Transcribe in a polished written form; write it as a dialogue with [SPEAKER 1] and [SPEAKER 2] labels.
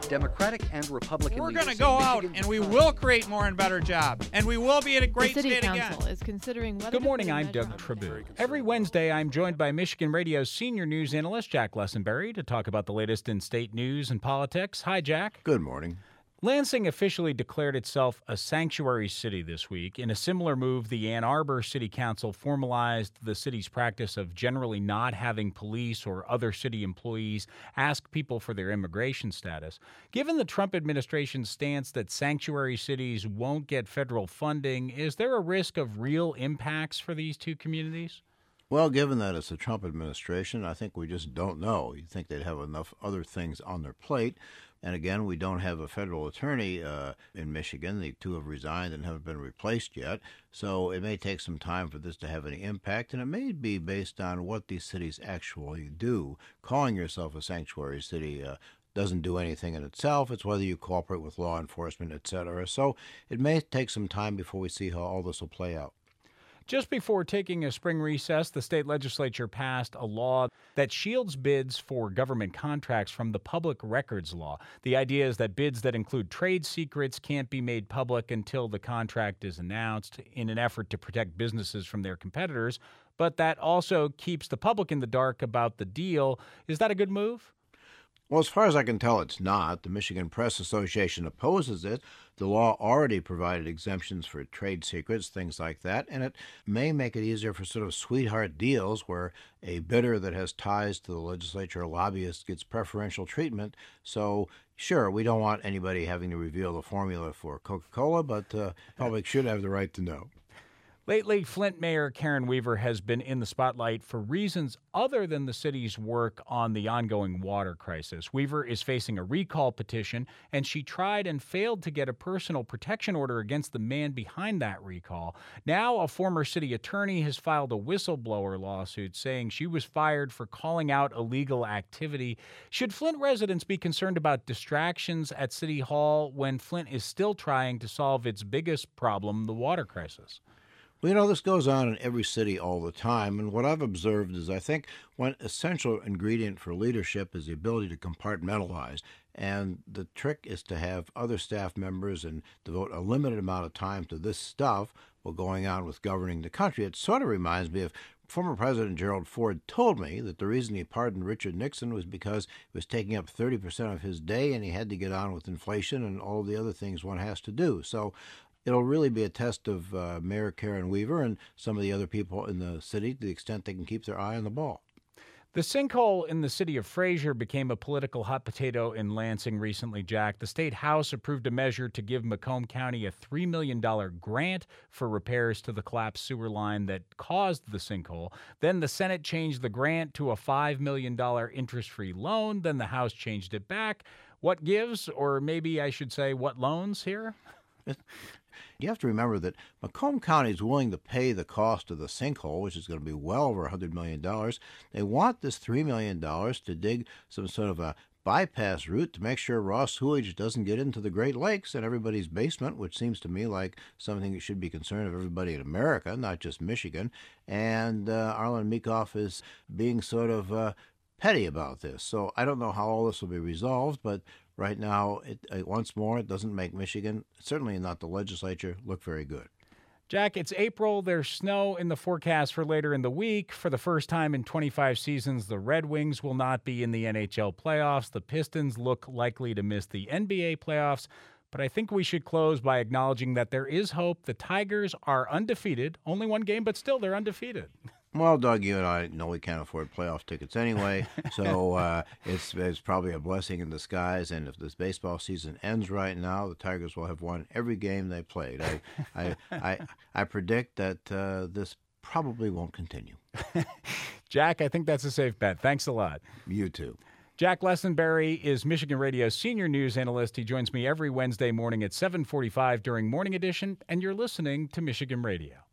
[SPEAKER 1] Democratic and Republican
[SPEAKER 2] We're
[SPEAKER 1] leaders
[SPEAKER 2] going to go
[SPEAKER 1] say
[SPEAKER 2] out
[SPEAKER 1] Michigan
[SPEAKER 2] and we will create more and better jobs. And we will be in a great
[SPEAKER 3] The City
[SPEAKER 2] state
[SPEAKER 3] Council
[SPEAKER 2] again.
[SPEAKER 3] is considering whether
[SPEAKER 4] Good
[SPEAKER 3] to
[SPEAKER 4] morning,
[SPEAKER 3] put a
[SPEAKER 4] I'm
[SPEAKER 3] measure
[SPEAKER 4] Doug
[SPEAKER 3] on
[SPEAKER 4] Tribune. Every Wednesday, I'm joined by Michigan Radio's senior news analyst, Jack Lessenberry, to talk about the latest in state news and politics. Hi, Jack.
[SPEAKER 5] Good morning.
[SPEAKER 4] Lansing officially declared itself a sanctuary city this week. In a similar move, the Ann Arbor City Council formalized the city's practice of generally not having police or other city employees ask people for their immigration status. Given the Trump administration's stance that sanctuary cities won't get federal funding, is there a risk of real impacts for these two communities?
[SPEAKER 5] Well, given that it's the Trump administration, I think we just don't know. You'd think they'd have enough other things on their plate. And again, we don't have a federal attorney in Michigan. The two have resigned and haven't been replaced yet. So it may take some time for this to have any impact, and it may be based on what these cities actually do. Calling yourself a sanctuary city doesn't do anything in itself. It's whether you cooperate with law enforcement, etc. So it may take some time before we see how all this will play out.
[SPEAKER 4] Just before taking a spring recess, the state legislature passed a law that shields bids for government contracts from the public records law. The idea is that bids that include trade secrets can't be made public until the contract is announced in an effort to protect businesses from their competitors, but that also keeps the public in the dark about the deal. Is that a good move?
[SPEAKER 5] Well, as far as I can tell, it's not. The Michigan Press Association opposes it. The law already provided exemptions for trade secrets, things like that, and it may make it easier for sort of sweetheart deals where a bidder that has ties to the legislature or lobbyist gets preferential treatment. So, sure, we don't want anybody having to reveal the formula for Coca-Cola, but the public should have the right to know.
[SPEAKER 4] Lately, Flint Mayor Karen Weaver has been in the spotlight for reasons other than the city's work on the ongoing water crisis. Weaver is facing a recall petition, and she tried and failed to get a personal protection order against the man behind that recall. Now, a former city attorney has filed a whistleblower lawsuit saying she was fired for calling out illegal activity. Should Flint residents be concerned about distractions at City Hall when Flint is still trying to solve its biggest problem, the water crisis?
[SPEAKER 5] Well, this goes on in every city all the time, and what I've observed is I think one essential ingredient for leadership is the ability to compartmentalize, and the trick is to have other staff members and devote a limited amount of time to this stuff while going on with governing the country. It sort of reminds me of former President Gerald Ford told me that the reason he pardoned Richard Nixon was because it was taking up 30% of his day, and he had to get on with inflation and all the other things one has to do. So it'll really be a test of Mayor Karen Weaver and some of the other people in the city to the extent they can keep their eye on the ball.
[SPEAKER 4] The sinkhole in the city of Fraser became a political hot potato in Lansing recently, Jack. The state house approved a measure to give Macomb County a $3 million grant for repairs to the collapsed sewer line that caused the sinkhole. Then the Senate changed the grant to a $5 million interest-free loan. Then the House changed it back. What gives, or maybe I should say, what loans here?
[SPEAKER 5] You have to remember that Macomb County is willing to pay the cost of the sinkhole, which is going to be well over $100 million. They want this $3 million to dig some sort of a bypass route to make sure raw sewage doesn't get into the Great Lakes and everybody's basement, which seems to me like something that should be concerned of everybody in America, not just Michigan. And Arlen Meekhoff is being sort of petty about this. So I don't know how all this will be resolved, but right now, once more, it doesn't make Michigan, certainly not the legislature, look very good.
[SPEAKER 4] Jack, it's April. There's snow in the forecast for later in the week. For the first time in 25 seasons, the Red Wings will not be in the NHL playoffs. The Pistons look likely to miss the NBA playoffs. But I think we should close by acknowledging that there is hope. The Tigers are undefeated. Only one game, but still they're undefeated.
[SPEAKER 5] Well, Doug, you and I know we can't afford playoff tickets anyway, so it's probably a blessing in disguise. And if this baseball season ends right now, the Tigers will have won every game they played. I predict that this probably won't continue.
[SPEAKER 4] Jack, I think that's a safe bet. Thanks a lot.
[SPEAKER 5] You too.
[SPEAKER 4] Jack Lessenberry is Michigan Radio's senior news analyst. He joins me every Wednesday morning at 7:45 during Morning Edition, and you're listening to Michigan Radio.